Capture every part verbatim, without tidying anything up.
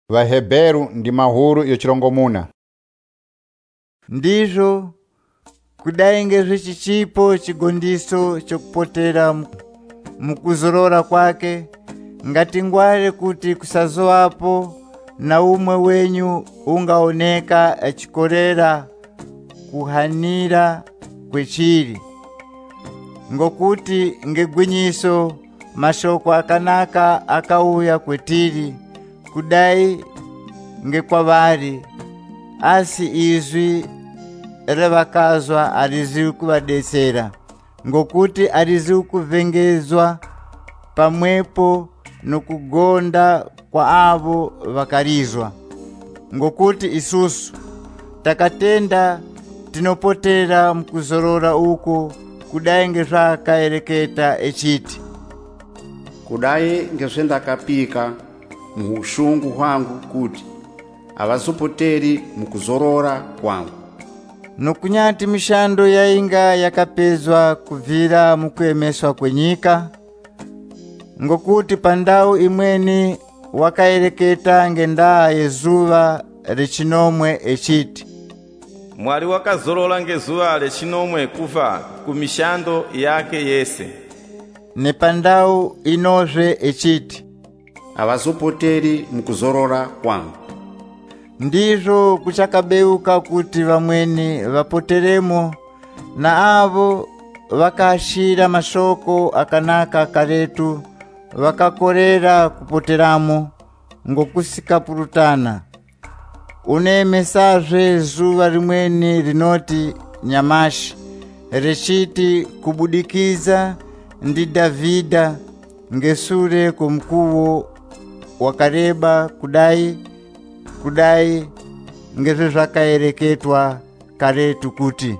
Vaheberu ndi mahuru yochilongomuna. Ndizo kudaingezwe chichipo chigondiso chokupotera mukuzorora kwake, ngati ngwale kuti kusazowapo na umwe wenyu ungaoneka achikorera kuhanira kwechiri. Ngokuti ngegwinyiso mashoko akanaka akauya kwetiri kudai ngekwavari, asi izwi revakazwa ariziwi kuvadetsera, ngokuti ariziwi kuvengezwa pamwepo nokugonda kwa avo vakarizwa. Ngokuti isusu takatenda tinopotera mkuzorora uko kudai ngezvakaereketa echiti, kudai ngezvendakapika muhushungu hwangu kuti avazopoteri mukuzorora kwangu. Nokunyati mishando yainga yakapezwa kubvira mukuemeswa kwenyika, ngokuti pandau imweni wakaereketa ngendaa yezuva rechinomwe echiti, Mwari wakazorola ngezuva rechinomwe kuva kumishando yake yese. Nepandau inozve echiti, avazopoteri mukuzorora kwangu. ndizvo kuchakabeuka kuti vamweni vapoteremo, na avo vakashira mashoko akanaka karetu vakakorera kupoteramo ngokusikapurutana. Unemesazve zuva rimweni rinoti nyamashi, rechiti kubudikiza ndi Davida ngesure kumkuwo wakareba kudai kudai ngezve zvakaereketwa karetu kuti,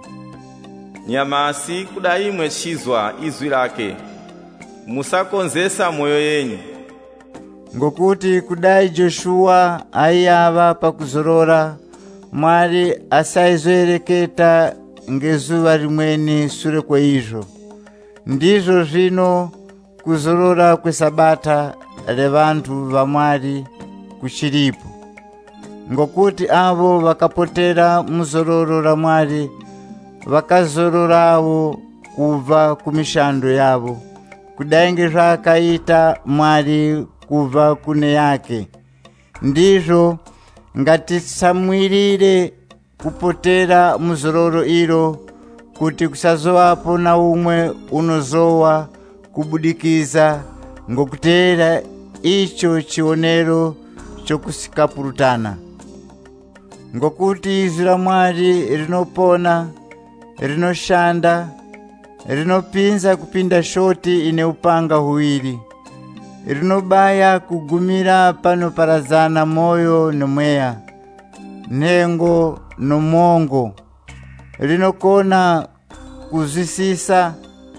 Nyamasi kudai mwechizwa izwi lake, musakonzesa moyo yenyu. Ngokuti kudai Joshua aiyava pakuzorora, Mwari asaizoereketa ngezuva rimweni sure kweizvo. Ndizvo zvino kuzorora kwesabata revantu vaMwari kuchiripo. Ngokuti avo vakapotera muzororo raMwari vakazororawo kubva kumishando yavo, kudai ngezvakaita Mwari kubva kune yake. Ndizvo ngatisamwirire kupotera muzororo iro, kuti kusazowapo na umwe unozowa kubudikiza ngokutera icho chionero chokusikapurutana. Ngokuti izwi la Mwari rinopona, rinoshanda, rinopinza kupinda shoti ine upanga huwiri, rinobaya kugumira panoparadzana moyo nomweya, nhengo nomongo, rinokona kuzwisisa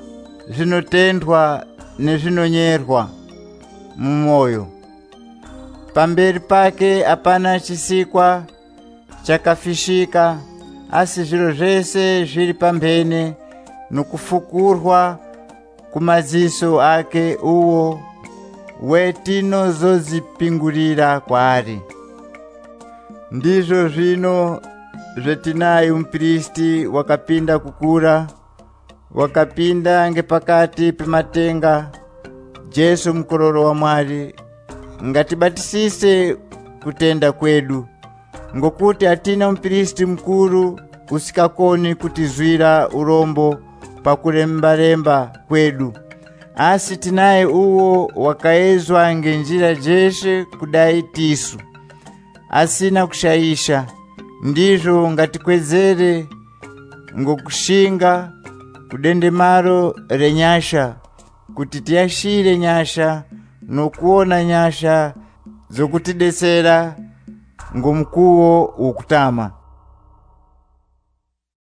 zvinotendwa nezvinonyerwa mumoyo. Pamberi pake apana chisikwa chakafishika, asi zviro zvese zviri pambene nokufukurwa kumadziso ake uwo wetinozozipingurira kwaari. Ndizvo zvino zvetinayi umpristi wakapinda kukura, wakapinda ngepakati pematenga, Jesu mkororo wa Mwari. Ngatibatisise kutenda kwedu, ngokuti hatina umpristi mkuru usikakoni kutizwira urombo pakuremba-remba kwedu, asi tinaye uwo wakaezwa ngenjira jeshe kudai tisu, asina kushayisha. Ndizvo ngatikwezere ngokushinga kudendemaro renyasha, kuti tiyashire nyasha nokuona nyasha zokutidetsera ngomkuwo wokutama.